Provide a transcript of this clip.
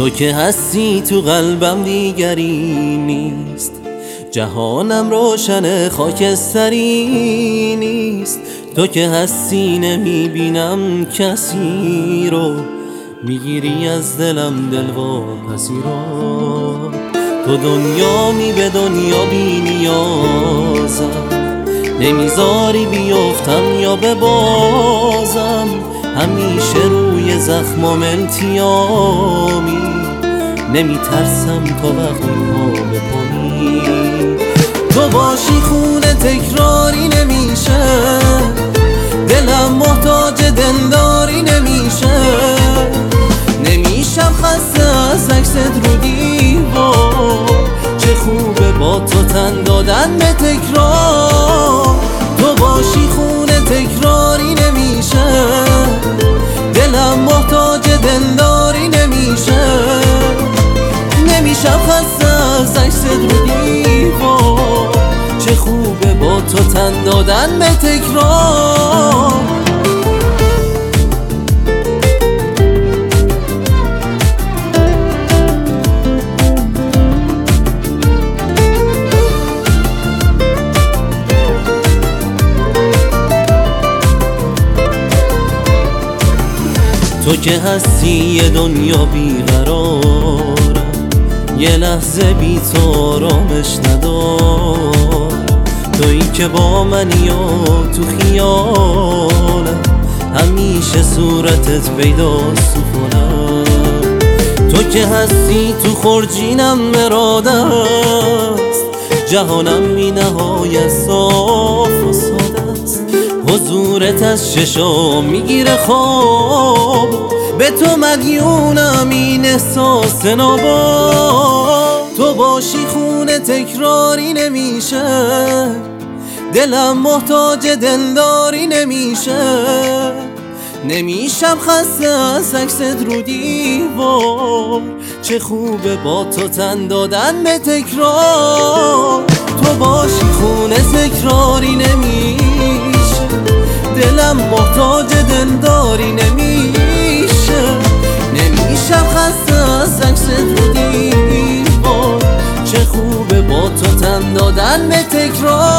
تو که هستی تو قلبم دیگری نیست، جهانم روشن خاکستری نیست. تو که هستی نمیبینم کسی رو، میگیری از دلم دلواپسی رو. تو دنیامی به دنیا بی نیازم، نمیذاری بیفتم یا ببازم. همیشه روی زخمام التیامی، نمیترسم تا وقتی پا به پایی. تو باشی خونه تکراری نمیشه، دلم محتاج دلداری نمیشه. نمیشم خسته از عکست رو دیوار، چه خوبه با تو تن دادن به تکرار. تو باشی خونه تکراری نمیشه، دلم محتاج دلداری نمیشه. نمیشم خسته از عکست رو دیوار، چه خوبه با تو تن دادن به تکرار. تو که هستی یه دنیا بیقرارم، یه لحظه بی تو آرامش ندارم. تویی که با منی و تو خیالم، همیشه صورتت پیداست تو خونم. تو که هستی تو خورجینم مرادست، جهانم بی نهایت صاف و ساده است. حضورت از چشام میگیره خواب، به تو مدیونم این احساس نابا. تو باشی خونه تکراری نمیشه، دلم محتاج دلداری نمیشه. نمیشم خسته از عکست رو دیوار، چه خوبه با تو تن دادن به تکرار. تو باشی خونه تکراری نمیشه، دلم محتاج دلداری نمیشه. نمیشم خسته از عکست رو دیوار، چه خوبه با تو تن دادن به تکرار.